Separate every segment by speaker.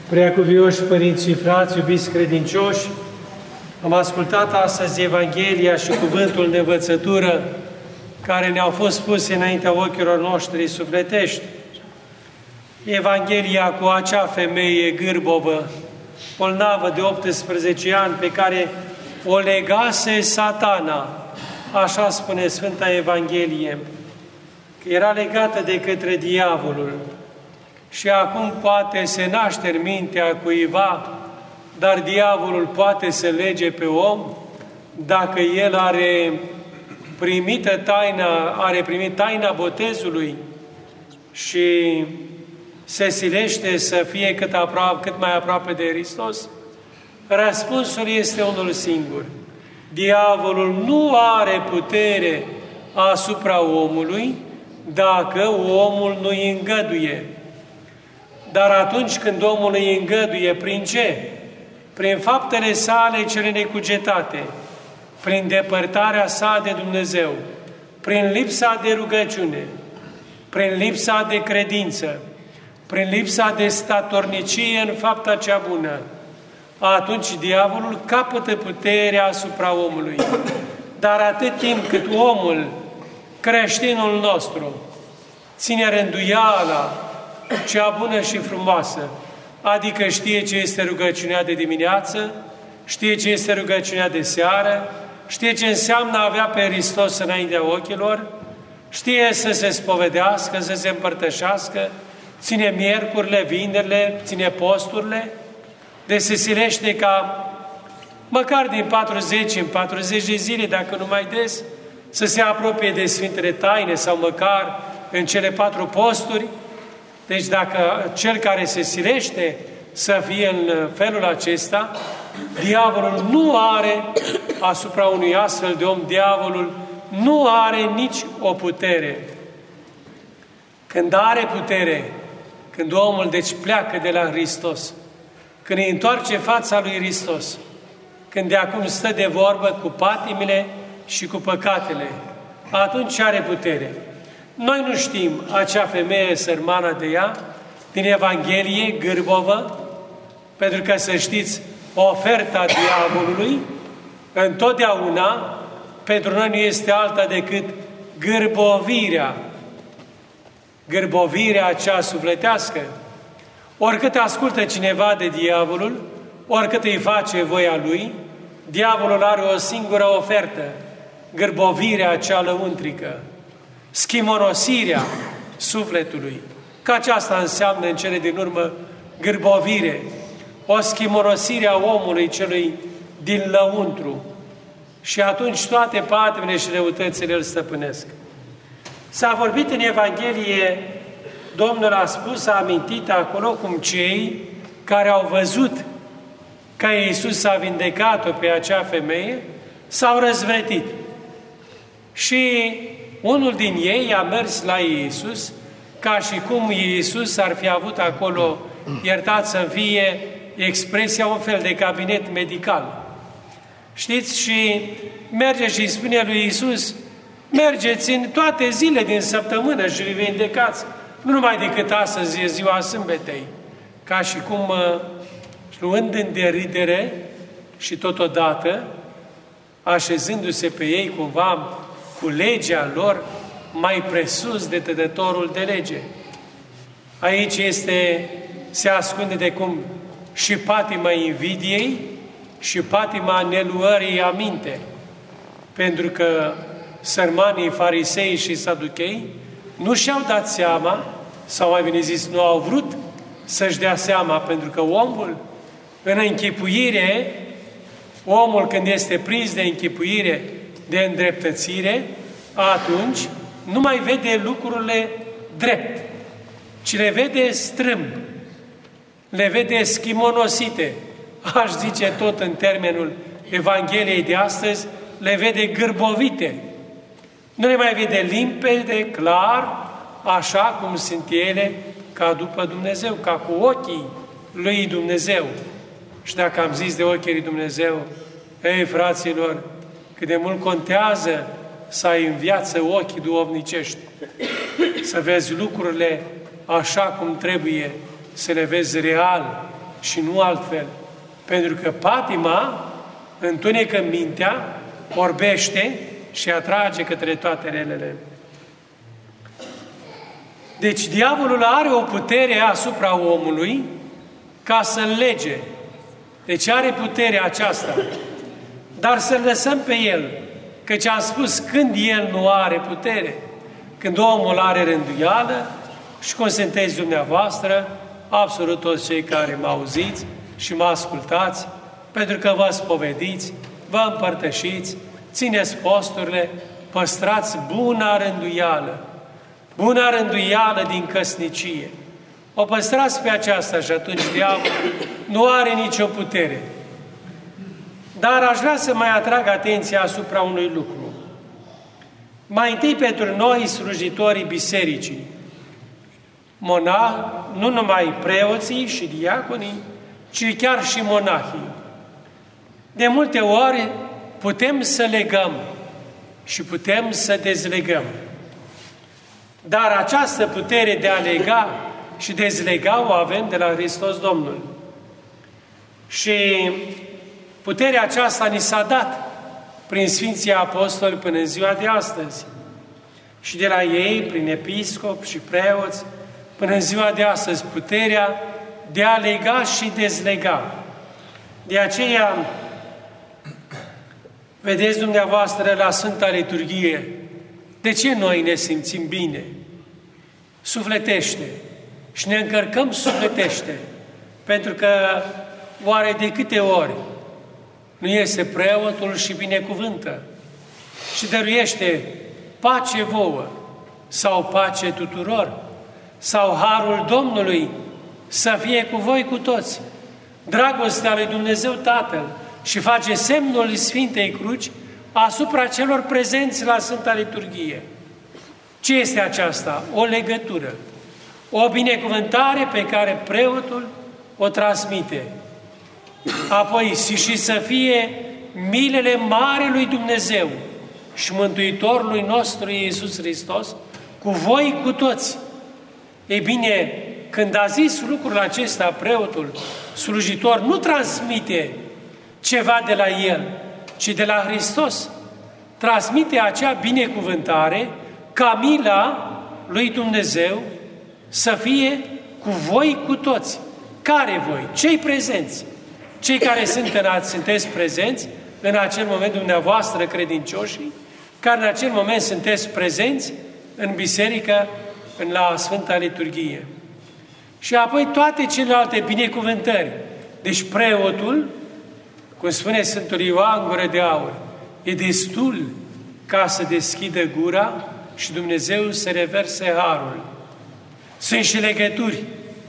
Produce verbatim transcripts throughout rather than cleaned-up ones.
Speaker 1: Preacuvioși părinți și frați, iubiți credincioși, am ascultat astăzi Evanghelia și cuvântul de învățătură care ne-au fost puse înaintea ochilor noștri sufletești. Evanghelia cu acea femeie gârbovă, bolnavă de optsprezece ani, pe care o legase Satana, așa spune Sfânta Evanghelie, că era legată de către diavolul. Și acum poate se naște în mintea cuiva, dar diavolul poate să lege pe om dacă el are primită taina, are primit taina botezului și se silește să fie cât, aproape, cât mai aproape de Hristos. Răspunsul este unul singur. Diavolul nu are putere asupra omului dacă omul nu îi îngăduie. Dar atunci când omul îi îngăduie, prin ce? Prin faptele sale cele necugetate, prin depărtarea sa de Dumnezeu, prin lipsa de rugăciune, prin lipsa de credință, prin lipsa de statornicie în fapta cea bună, atunci diavolul capătă puterea asupra omului. Dar atât timp cât omul, creștinul nostru, ține rânduiala cea bună și frumoasă, adică știe ce este rugăciunea de dimineață, știe ce este rugăciunea de seară, știe ce înseamnă a avea pe Hristos înaintea ochilor, știe să se spovedească, să se împărtășească, ține miercurile, vinerile, ține posturile, deci se silește ca măcar din patruzeci în patruzeci de zile, dacă nu mai des, să se apropie de Sfintele Taine sau măcar în cele patru posturi. Deci dacă cel care se silește să fie în felul acesta, diavolul nu are asupra unui astfel de om, diavolul nu are nici o putere. Când are putere, când omul deci pleacă de la Hristos, când îi întoarce fața lui Hristos, când de acum stă de vorbă cu patimile și cu păcatele, atunci are putere. Noi nu știm acea femeie sărmană de ea, din Evanghelie, gârbovă, pentru că, să știți, oferta diavolului, întotdeauna, pentru noi nu este alta decât gârbovirea. Gârbovirea acea sufletească. Oricât ascultă cineva de diavolul, oricât îi face voia lui, diavolul are o singură ofertă, gârbovirea acea lăuntrică, schimonosirea sufletului, că aceasta înseamnă în cele din urmă gârbovire, o schimonosire a omului celui din lăuntru. Și atunci toate patimile și răutățile îl stăpânesc. S-a vorbit în Evanghelie, Domnul a spus, a amintit acolo cum cei care au văzut că Iisus a vindecat-o pe acea femeie, s-au răzvrătit. Și unul din ei a mers la Iisus, ca și cum Iisus ar fi avut acolo, iertați să fie expresia, un fel de cabinet medical. Știți? Și merge și îi spune lui Iisus, mergeți în toate zile din săptămână și vi vindecați, nu numai decât astăzi e ziua sâmbetei, ca și cum luând în deridere și totodată așezându-se pe ei cumva cu legea lor mai presus de dădătorul de lege. Aici este, se ascunde de cum și patima invidiei și patima neluării aminte. Pentru că sărmanii farisei și saduchei nu și-au dat seama, sau mai bine zis, nu au vrut să-și dea seama, pentru că omul, în închipuire, omul când este prins de închipuire, de îndreptățire, atunci nu mai vede lucrurile drept, ci le vede strâmb, le vede schimonosite. Aș zice tot în termenul Evangheliei de astăzi, le vede gârbovite. Nu le mai vede limpede, clar, așa cum sunt ele, ca după Dumnezeu, ca cu ochii lui Dumnezeu. Și dacă am zis de ochii lui Dumnezeu, ei, fraților, cât de mult contează să ai în viață ochii duhovnicești, să vezi lucrurile așa cum trebuie, să le vezi real, și nu altfel. Pentru că patima întunecă mintea, orbește și atrage către toate relele. Deci diavolul are o putere asupra omului ca să-l lege. Deci are puterea aceasta. Dar să-l lăsăm pe el, căci am spus când el nu are putere, când omul are rânduială și cum sunteți dumneavoastră, absolut toți cei care mă auziți și mă ascultați, pentru că vă spovediți, vă împărtășiți, țineți posturile, păstrați buna rânduială, buna rânduială din căsnicie. O păstrați pe aceasta și atunci diavolul nu are nicio putere. Dar aș vrea să mai atrag atenția asupra unui lucru. Mai întâi pentru noi, slujitorii bisericii, monah, nu numai preoții și diaconii, ci chiar și monahii. De multe ori putem să legăm și putem să dezlegăm. Dar această putere de a lega și dezlega o avem de la Hristos Domnul. Și puterea aceasta ni s-a dat prin Sfinții Apostoli până în ziua de astăzi. Și de la ei, prin episcop și preoți, până în ziua de astăzi, puterea de a lega și dezlega. De aceea, vedeți dumneavoastră la Sfânta Liturghie, de ce noi ne simțim bine? Sufletește. Și ne încărcăm sufletește. Pentru că oare de câte ori nu iese preotul și binecuvântă și dăruiește pace vouă sau pace tuturor sau harul Domnului să fie cu voi cu toți. Dragostea lui Dumnezeu Tatăl și face semnul Sfintei Cruci asupra celor prezenți la Sfânta Liturghie. Ce este aceasta? O legătură. O binecuvântare pe care preotul o transmite. Apoi și să fie milele mare lui Dumnezeu și Mântuitorului nostru Iisus Hristos cu voi cu toți. Ei bine, când a zis lucrul acesta preotul, slujitor, nu transmite ceva de la el, ci de la Hristos. Transmite acea binecuvântare ca mila lui Dumnezeu să fie cu voi cu toți. Care voi? Cei prezenți. Cei care sunt în, sunteți prezenți în acel moment dumneavoastră credincioșii, care în acel moment sunteți prezenți în biserică, în la Sfânta Liturghie. Și apoi toate celelalte binecuvântări. Deci preotul, cum spune Sfântul Ioan Gură de Aur, e destul ca să deschidă gura și Dumnezeu să reverse harul. Sunt și legături.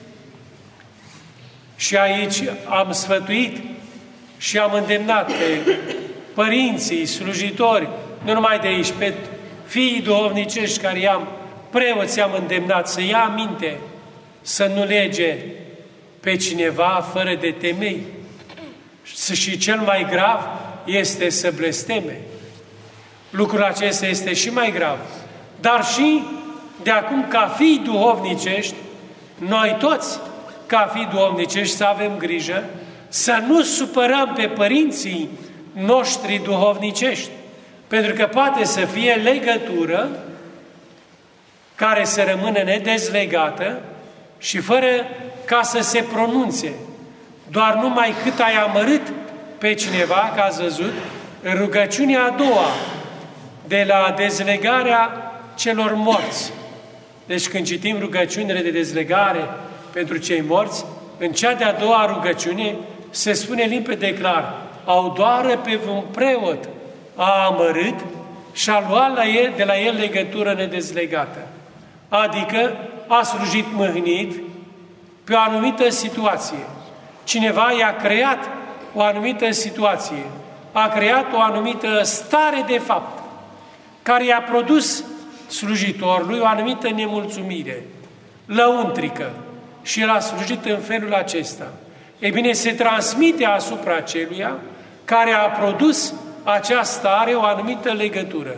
Speaker 1: Și aici am sfătuit și am îndemnat pe părinții, slujitori, nu numai de aici, pe fiii duhovnicești care i-am, preoți am îndemnat să ia aminte, să nu lege pe cineva fără de temei. Și cel mai grav este să blesteme. Lucrul acesta este și mai grav. Dar și de acum, ca fii duhovnicești, noi toți, ca fii duhovnicești, să avem grijă să nu supărăm pe părinții noștri duhovnicești. Pentru că poate să fie legătură care să rămână nedezlegată și fără ca să se pronunțe. Doar numai cât ai amărât pe cineva, că ați văzut, în rugăciunea a doua, de la dezlegarea celor morți. Deci când citim rugăciunile de dezlegare pentru cei morți, în cea de-a doua rugăciune se spune limpede clar, au doară pe un preot, a amărât și a luat la el, de la el legătură nedezlegată. Adică a slujit mâhnit pe o anumită situație. Cineva i-a creat o anumită situație, a creat o anumită stare de fapt, care i-a produs slujitorului o anumită nemulțumire, lăuntrică, și el a slujit în felul acesta. Ei bine, se transmite asupra celuia care a produs această stare o anumită legătură.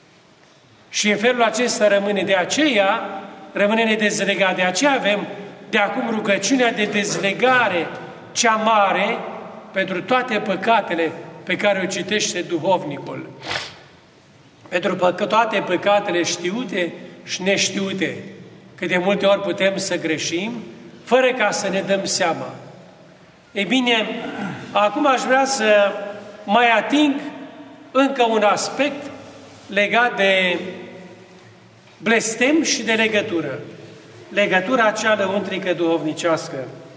Speaker 1: Și în felul acesta rămâne, de aceea rămâne nedezlegat. De aceea avem de acum rugăciunea de dezlegare cea mare pentru toate păcatele pe care o citește duhovnicul. Pentru toate păcatele știute și neștiute, că de multe ori putem să greșim, fără ca să ne dăm seama. Ei bine, acum aș vrea să mai ating încă un aspect legat de blestem și de legătură. Legătura cea lăuntrică duhovnicească.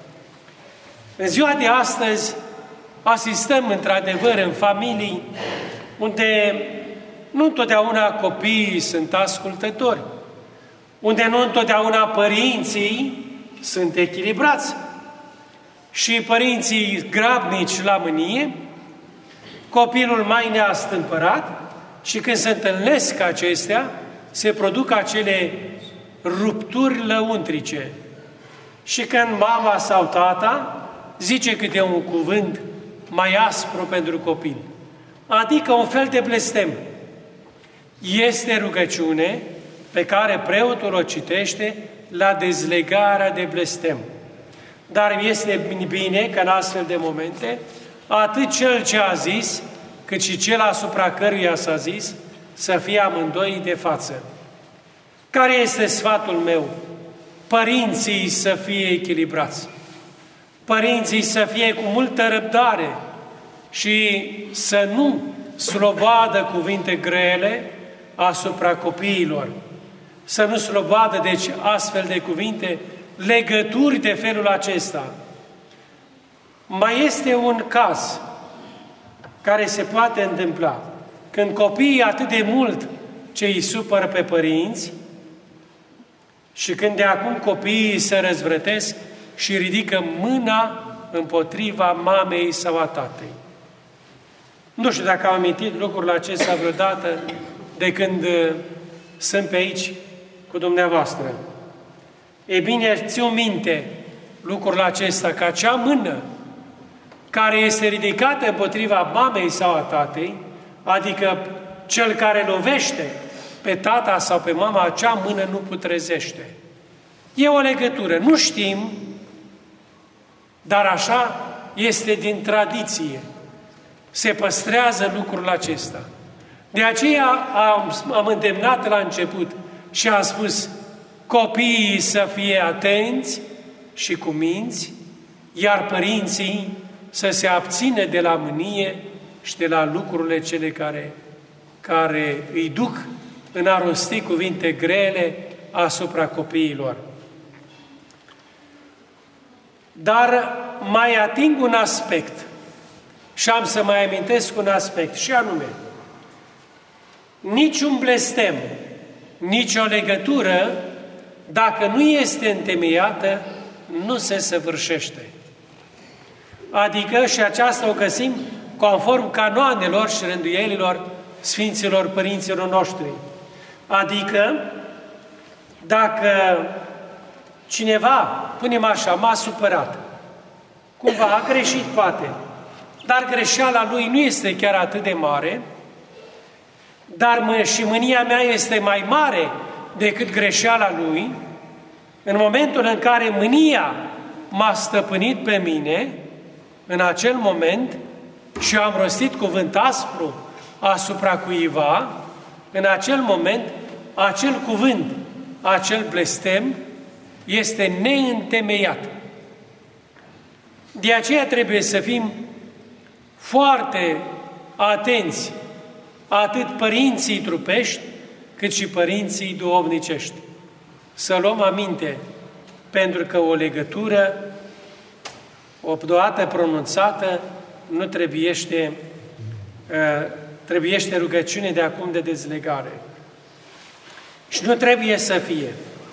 Speaker 1: În ziua de astăzi asistăm într-adevăr în familii unde nu întotdeauna copiii sunt ascultători, unde nu întotdeauna părinții sunt echilibrați și părinții grabnici la mânie, copilul mai neastâmpărat și când se întâlnesc acestea, se produc acele rupturi lăuntrice. Și când mama sau tata zice câte un cuvânt mai aspru pentru copil, adică un fel de blestem, este rugăciune pe care preotul o citește la dezlegarea de blestem. Dar este bine că în astfel de momente, atât cel ce a zis, cât și cel asupra căruia s-a zis, să fie amândoi de față. Care este sfatul meu? Părinții să fie echilibrați. Părinții să fie cu multă răbdare și să nu slobadă cuvinte grele asupra copiilor. Să nu slobadă, deci, astfel de cuvinte, legături de felul acesta. Mai este un caz care se poate întâmpla. Când copiii atât de mult ce îi supără pe părinți și când de acum copiii se răzvrătesc și ridică mâna împotriva mamei sau a tatei. Nu știu dacă am amintit lucrul acesta vreodată de când uh, sunt pe aici cu dumneavoastră. E bine, ți-o minte lucrul acesta, că acea mână care este ridicată împotriva mamei sau a tatei, adică cel care lovește pe tata sau pe mama, acea mână nu putrezește. E o legătură. Nu știm, dar așa este din tradiție. Se păstrează lucrul acesta. De aceea am, am îndemnat la început și am spus copiii să fie atenți și cuminți, iar părinții să se abțină de la mânie și de la lucrurile cele care, care îi duc în a rosti cuvinte grele asupra copiilor. Dar mai ating un aspect și am să mai amintesc un aspect, și anume, niciun blestem, nicio legătură, dacă nu este întemeiată, nu se săvârșește. Adică, și aceasta o găsim conform canoanelor și rânduielilor Sfinților Părinților noștri. Adică, dacă cineva, punem așa, m-a supărat, cumva a greșit poate, dar greșeala lui nu este chiar atât de mare, dar mă, și mânia mea este mai mare decât greșeala lui, în momentul în care mânia m-a stăpânit pe mine, în acel moment, și am rostit cuvânt aspru asupra cuiva, în acel moment, acel cuvânt, acel blestem, este neîntemeiat. De aceea trebuie să fim foarte atenți, atât părinții trupești, cât și părinții duhovnicești. Să luăm aminte, pentru că o legătură, o dată pronunțată, nu trebuiește, trebuiește rugăciune de acum de dezlegare. Și nu trebuie să fie.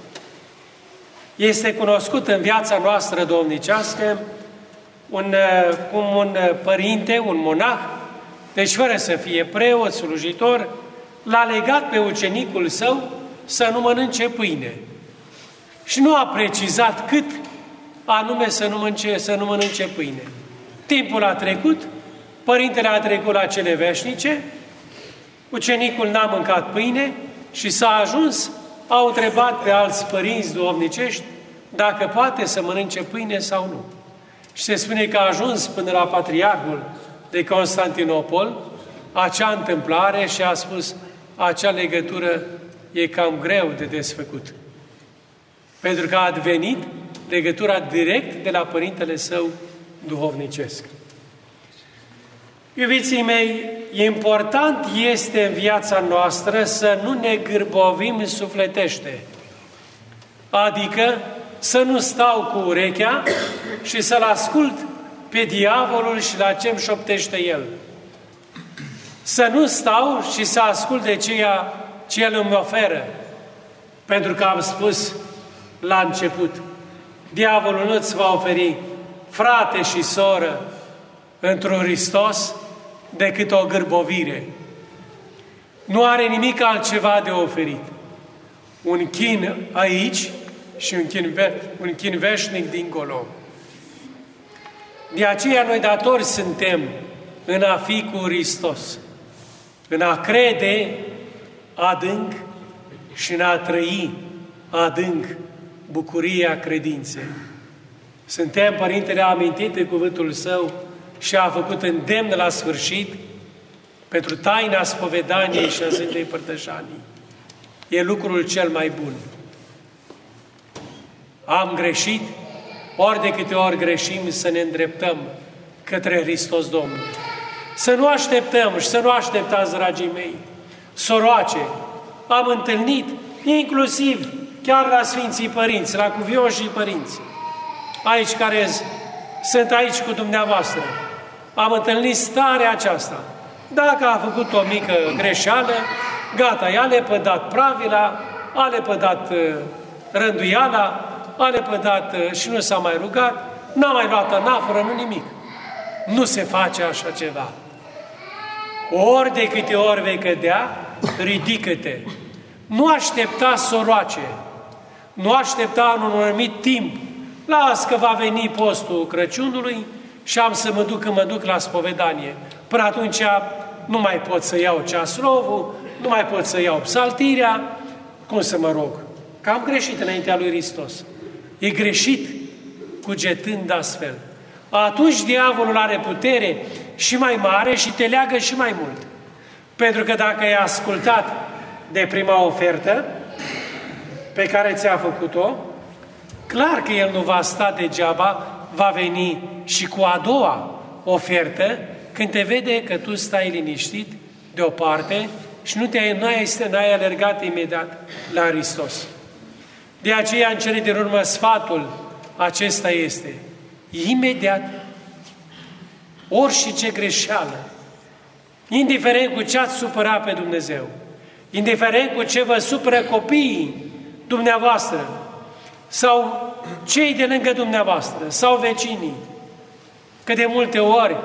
Speaker 1: Este cunoscut în viața noastră duhovnicească un, cum un părinte, un monah, deci fără să fie preot, slujitor, l-a legat pe ucenicul său să nu mănânce pâine. Și nu a precizat cât anume să nu mănânce, să nu mănânce pâine. Timpul a trecut, părintele a trecut la cele veșnice, ucenicul n-a mâncat pâine și s-a ajuns, au întrebat pe alți părinți duhovnicești, dacă poate să mănânce pâine sau nu. Și se spune că a ajuns până la patriarhul de Constantinopol acea întâmplare și a spus, acea legătură e cam greu de desfăcut. Pentru că a advenit legătura direct de la părintele său duhovnicesc. Iubiții mei, important este în viața noastră să nu ne gârbovim sufletește. Adică să nu stau cu urechea și să-l ascult pe diavolul și la ce-mi șoptește el. Să nu stau și să ascult de ceea ce el îmi oferă. Pentru că am spus la început, diavolul nu îți va oferi frate și soră într-un Hristos decât o gârbovire. Nu are nimic altceva de oferit. Un chin aici și un chin, un chin veșnic dincolo. De aceea noi datori suntem în a fi cu Hristos, în a crede adânc și în a trăi adânc bucuria credinței. Suntem, Părintele a amintit în cuvântul Său și a făcut îndemn la sfârșit pentru taina spovedaniei și a Sfintei Părtășanii. E lucrul cel mai bun. Am greșit, ori de câte ori greșim, să ne îndreptăm către Hristos Domnul. Să nu așteptăm și să nu așteptați, dragii mei, soroace. Am întâlnit, inclusiv chiar la Sfinții Părinți, la cuvioșii părinți, aici care sunt aici cu dumneavoastră. Am întâlnit starea aceasta. Dacă a făcut o mică greșeală, gata, i-a lepădat pravila, a lepădat uh, rânduiala, a lepădat uh, și nu s-a mai rugat, n-a mai luat anaforă, nu nimic. Nu se face așa ceva. Ori de câte ori vei cădea, ridică-te. Nu aștepta soroace, nu aștepta în un anumit timp. Las că va veni postul Crăciunului și am să mă duc când mă duc la spovedanie. Până atunci nu mai pot să iau ceaslovul, nu mai pot să iau psaltirea, cum să mă rog? Că am greșit înaintea lui Hristos. E greșit cugetând astfel. Atunci diavolul are putere și mai mare și te leagă și mai mult. Pentru că dacă ai ascultat de prima ofertă pe care ți-a făcut-o, clar că el nu va sta degeaba, va veni și cu a doua ofertă, când te vede că tu stai liniștit deoparte și nu te-ai n-ai, n-ai alergat imediat la Hristos. De aceea, în cele din urmă, sfatul acesta este, imediat, orice ce greșeală, indiferent cu ce ați supărat pe Dumnezeu, indiferent cu ce vă supără copiii dumneavoastră, sau cei de lângă dumneavoastră, sau vecinii, că de multe ori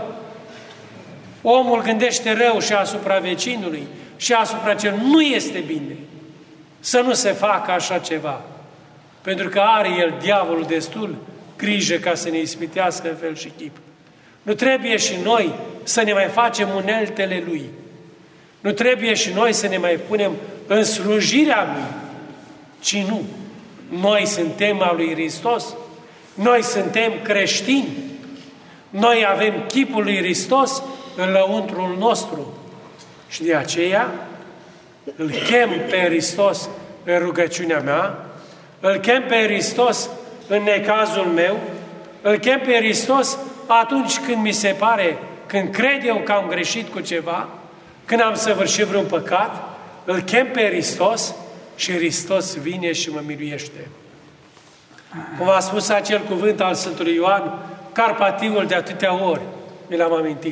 Speaker 1: omul gândește rău și asupra vecinului și asupra cel nu este bine. Să nu se facă așa ceva. Pentru că are el, diavolul, destul grijă ca să ne ispitească în fel și chip. Nu trebuie și noi să ne mai facem uneltele lui. Nu trebuie și noi să ne mai punem în slujirea lui. Ci nu. Noi suntem al lui Hristos. Noi suntem creștini. Noi avem chipul lui Hristos în lăuntrul nostru. Și de aceea îl chem pe Hristos în rugăciunea mea, îl chem pe Hristos în necazul meu, îl chem pe Hristos atunci când mi se pare, când cred eu că am greșit cu ceva, când am săvârșit vreun păcat, îl chem pe Hristos și Hristos vine și mă miluiește. Cum a spus acel cuvânt al Sfântului Ioan, Carpativul de atâtea ori, mi l-am amintit,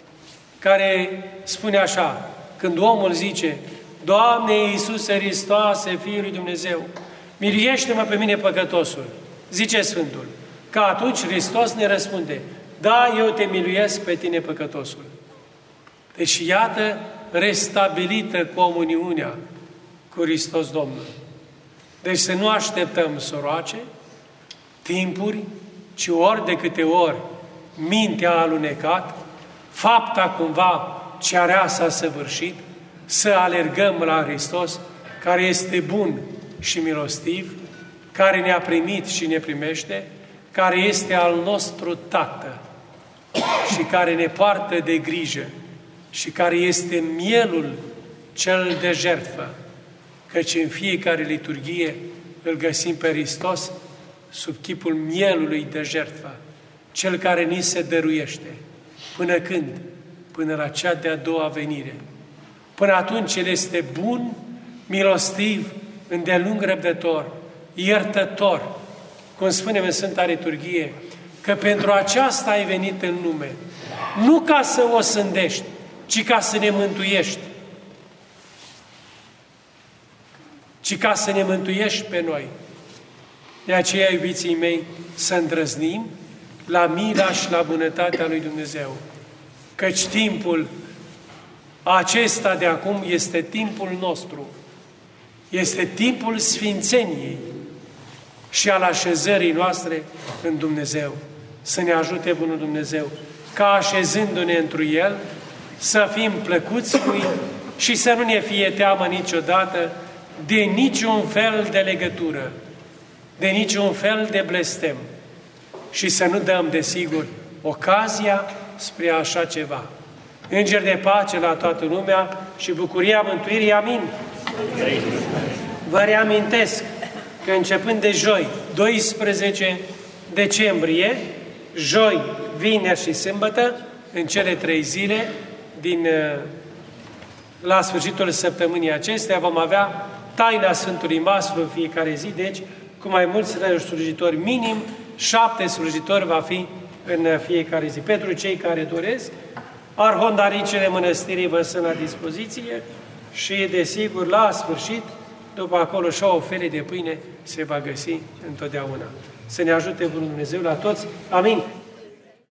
Speaker 1: care spune așa, când omul zice, Doamne Iisuse Hristoase, Fiul lui Dumnezeu, miluiește-mă pe mine păcătosul, zice Sfântul, că atunci Hristos ne răspunde, da, eu te miluiesc pe tine păcătosul. Deci iată restabilită comuniunea cu Hristos Domnul. Deci să nu așteptăm soroace, timpuri, ci ori de câte ori mintea a alunecat, fapta cumva ce area s-a săvârșit, să alergăm la Hristos, care este bun și milostiv, care ne-a primit și ne primește, care este al nostru Tată și care ne poartă de grijă și care este mielul cel de jertfă, căci în fiecare liturghie îl găsim pe Hristos sub chipul mielului de jertfă, cel care ni se dăruiește. Până când? Până la cea de-a doua venire. Până atunci El este bun, milostiv, îndelung răbdător, iertător, cum spunem în Sfânta Liturghie, că pentru aceasta ai venit în lume, nu ca să o sândești, ci ca să ne mântuiești. Ci ca să ne mântuiești pe noi. De aceea, iubiții mei, să îndrăznim la mila și la bunătatea lui Dumnezeu. Căci timpul acesta de acum este timpul nostru. Este timpul sfințeniei și al așezării noastre în Dumnezeu. Să ne ajute Bunul Dumnezeu ca așezându-ne întru El, să fim plăcuți Lui și să nu ne fie teamă niciodată de niciun fel de legătură, de niciun fel de blestem și să nu dăm, desigur, ocazia spre așa ceva. Îngeri de pace la toată lumea și bucuria mântuirii. Amin. Vă reamintesc că începând de joi, doisprezece decembrie, joi, vineri și sâmbătă, în cele trei zile, din, la sfârșitul săptămânii acestea, vom avea taina Sfântului Maslu în fiecare zi, deci cu mai mulți slujitori, minim șapte slujitori va fi în fiecare zi. Pentru cei care doresc, arhondaricele mănăstirii vă sunt la dispoziție și, desigur, la sfârșit, după acolo și o felie de pâine se va găsi întotdeauna. Să ne ajute Bunul Dumnezeu la toți. Amin.